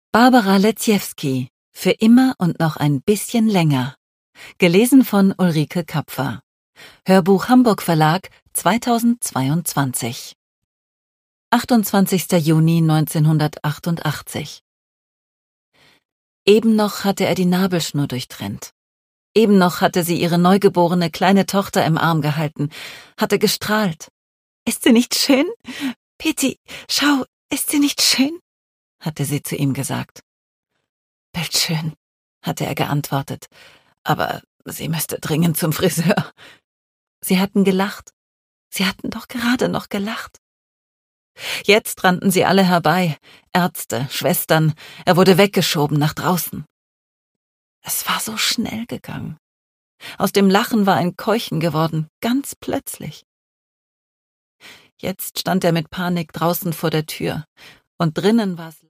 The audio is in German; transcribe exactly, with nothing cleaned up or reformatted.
Barbara Leziewski, Für immer und noch ein bisschen länger. Gelesen von Ulrike Kapfer. Hörbuch Hamburg Verlag zweitausendzweiundzwanzig. achtundzwanzigster Juni neunzehnhundertachtundachtzig. Eben noch hatte er die Nabelschnur durchtrennt. Eben noch hatte sie ihre neugeborene kleine Tochter im Arm gehalten, hatte gestrahlt. »Ist sie nicht schön? Petty, schau, ist sie nicht schön?« hatte sie zu ihm gesagt. »Bildschön«, hatte er geantwortet, »aber sie müsste dringend zum Friseur.« Sie hatten gelacht. Sie hatten doch gerade noch gelacht. Jetzt rannten sie alle herbei, Ärzte, Schwestern, er wurde weggeschoben nach draußen. Es war so schnell gegangen. Aus dem Lachen war ein Keuchen geworden, ganz plötzlich. Jetzt stand er mit Panik draußen vor der Tür, und drinnen war es